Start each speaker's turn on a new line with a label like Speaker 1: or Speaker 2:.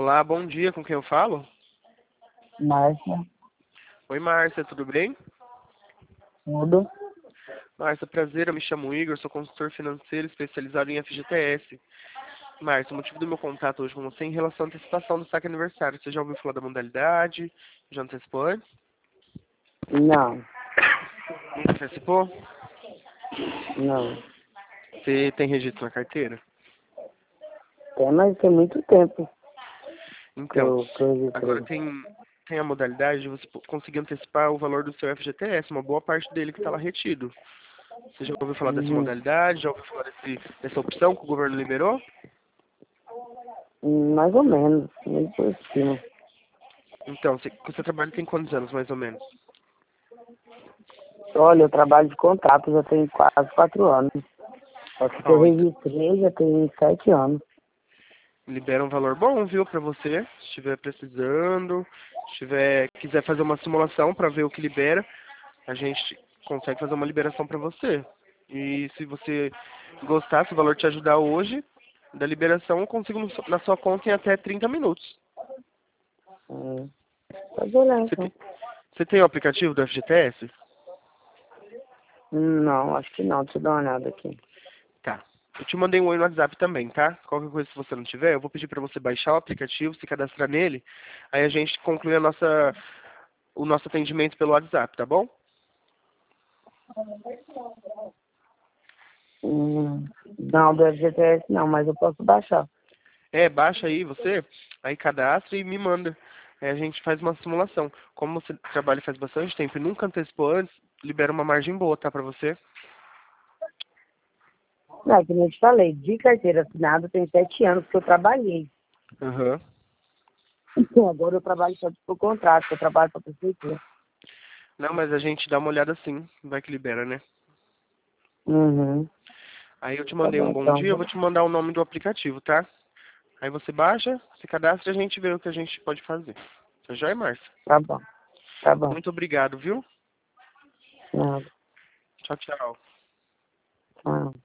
Speaker 1: Olá, bom dia, com quem eu falo?
Speaker 2: Márcia,
Speaker 1: Oi, Márcia, tudo bem?
Speaker 2: tudo.
Speaker 1: Márcia, prazer, eu me chamo Igor, sou consultor financeiro especializado em FGTS. Márcia, o motivo do meu contato hoje com você é em relação à antecipação do saque aniversário. Você já ouviu falar da modalidade? Já antecipou antes?
Speaker 2: Não,
Speaker 1: Nunca antecipou?
Speaker 2: não.
Speaker 1: Você tem registro na carteira?
Speaker 2: Mas tem muito tempo que
Speaker 1: Então,
Speaker 2: eu
Speaker 1: agora
Speaker 2: registrei.
Speaker 1: tem a modalidade de você conseguir antecipar o valor do seu FGTS, uma boa parte dele que está lá retido. Você já ouviu falar dessa
Speaker 2: Uhum.
Speaker 1: modalidade? Já ouviu falar dessa opção que o governo liberou?
Speaker 2: Mais ou menos, meio por cima.
Speaker 1: Então, você trabalha tem quantos anos, mais ou menos?
Speaker 2: Olha, eu trabalho de contrato já tem quase 4 anos. Só que eu
Speaker 1: Ó, então,
Speaker 2: registrei já tem 7 anos.
Speaker 1: libera um valor bom, viu, pra você. Se estiver precisando, quiser fazer uma simulação para ver o que libera, a gente consegue fazer uma liberação para você. E se você gostar, se o valor te ajudar hoje, da liberação eu consigo na sua conta em até 30 minutos.
Speaker 2: Hum. Pode olhar
Speaker 1: Você
Speaker 2: então.
Speaker 1: tem, você tem o aplicativo do FGTS?
Speaker 2: Não, acho que não. Deixa eu dar uma olhada aqui.
Speaker 1: Tá. Eu te mandei um oi no WhatsApp também, tá? Qualquer coisa, se você não tiver, eu vou pedir para você baixar o aplicativo, se cadastrar nele, aí a gente conclui o nosso atendimento pelo WhatsApp, tá bom?
Speaker 2: Não, do FGTS não, mas eu posso baixar.
Speaker 1: Baixa aí você, aí cadastra e me manda. Aí a gente faz uma simulação. Como você trabalha faz bastante tempo e nunca antecipou antes, libera uma margem boa, tá, pra você?
Speaker 2: Não, é que nem eu te falei, de carteira assinada tem 7 anos que eu trabalhei.
Speaker 1: Aham.
Speaker 2: Então, agora eu trabalho só por contrato, eu trabalho para a prefeitura.
Speaker 1: Não, mas a gente dá uma olhada sim, vai que libera, né?
Speaker 2: Uhum.
Speaker 1: Aí eu te
Speaker 2: Tá
Speaker 1: mandei
Speaker 2: bom,
Speaker 1: um bom
Speaker 2: então.
Speaker 1: dia, eu vou te mandar o nome do aplicativo, tá? Aí você baixa, se cadastra e a gente vê o que a gente pode fazer. Tá joia, Márcia?
Speaker 2: Tá bom. Tá bom.
Speaker 1: Muito obrigado, viu?
Speaker 2: Nada.
Speaker 1: Tchau, tchau.
Speaker 2: Tchau.